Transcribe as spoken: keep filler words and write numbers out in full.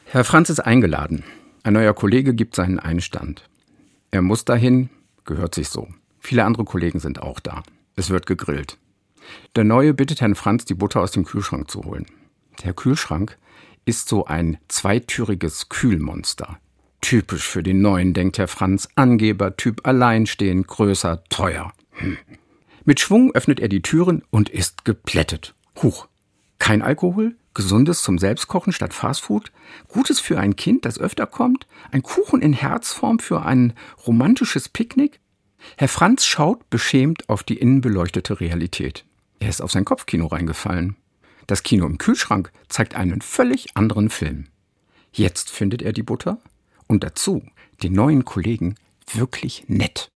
Herr Franz ist eingeladen. Ein neuer Kollege gibt seinen Einstand. Er muss dahin, gehört sich so. Viele andere Kollegen sind auch da. Es wird gegrillt. Der Neue bittet Herrn Franz, die Butter aus dem Kühlschrank zu holen. Der Kühlschrank ist so ein zweitüriges Kühlmonster. Typisch für den Neuen, denkt Herr Franz. Angebertyp, alleinstehend, größer, teuer. Hm. Mit Schwung öffnet er die Türen und ist geplättet. Huch, kein Alkohol, Gesundes zum Selbstkochen statt Fastfood, Gutes für ein Kind, das öfter kommt, ein Kuchen in Herzform für ein romantisches Picknick. Herr Franz schaut beschämt auf die innenbeleuchtete Realität. Er ist auf sein Kopfkino reingefallen. Das Kino im Kühlschrank zeigt einen völlig anderen Film. Jetzt findet er die Butter und dazu den neuen Kollegen wirklich nett.